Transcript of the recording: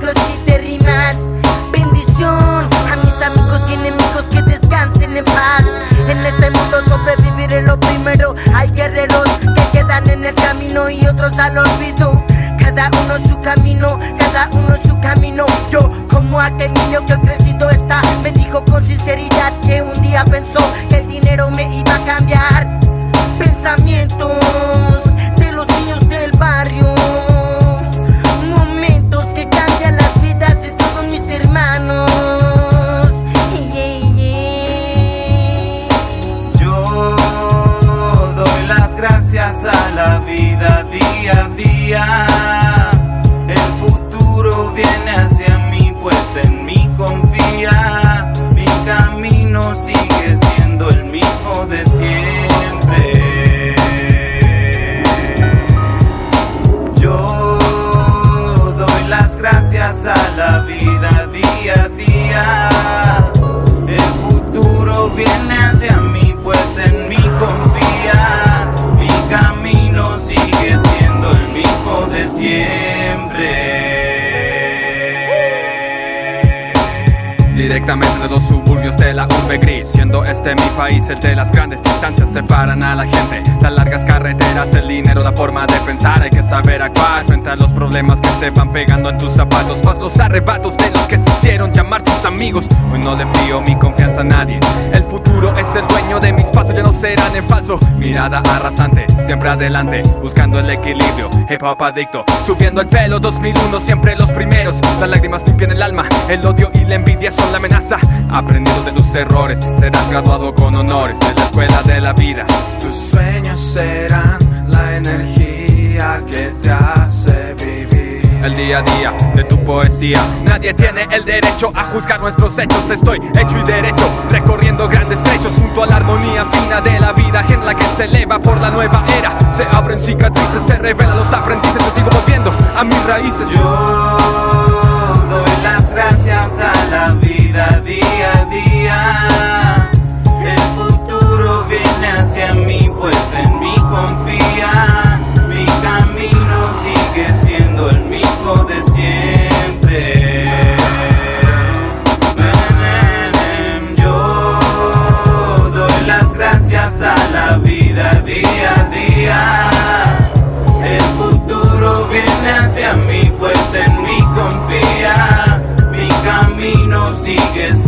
ejemplos y de rimas. Bendición a mis amigos y enemigos, que descansen en paz. En este mundo sobrevivir es lo primero. Hay guerreros que quedan en el camino y otros al olvido. Cada uno su camino, cada uno su camino. Yo, como aquel niño que crecido está, me dijo con sinceridad que un día pensó que el dinero me iba a cambiar. Pensamientos de los niños del barrio, momentos que cambian las vidas de todos mis hermanos. Yo doy las gracias a la vida día a día. El futuro viene hacia mí, pues en mí confía. Mi camino sigue siendo el mismo de siempre. Yo doy las gracias a la vida día a día. El futuro viene hacia mí, pues en mí confía. Mi camino sigue siendo el mismo de siempre. Directamente de los suburbios de la urbe gris, siendo este mi país el de las grandes distancias separan a la gente. Las largas carreteras, el dinero, la forma de pensar. Hay que saber actuar frente a los problemas que se van pegando en tus zapatos. Más los arrebatos de los que se hicieron llamar tus amigos. Hoy no le fío mi confianza a nadie. El futuro es el dueño de mis pasos, ya no serán en falso. Mirada arrasante, siempre adelante, buscando el equilibrio. Hip hop adicto, subiendo el pelo. 2001, siempre los primeros. Las lágrimas limpian el alma, el odio y la envidia son la amenaza. Aprendido de tus errores, serás graduado con honores en la escuela de la vida. Tus sueños serán la energía que te hace vivir. El día a día de tu poesía. Nadie tiene el derecho a juzgar nuestros hechos. Estoy hecho y derecho, recorriendo grandes trechos junto a la armonía fina de la vida en la que se eleva por la nueva era. Se abren cicatrices, se revelan los aprendices. Yo sigo volviendo a mis raíces. Yo doy las gracias a la vida día a día. El futuro viene hacia mí, pues en mí confía. Mi camino sigue siendo el mismo de siempre. Yo doy las gracias a la vida día a día. El futuro viene hacia mí, pues en mí confía. Mi camino sigue siendo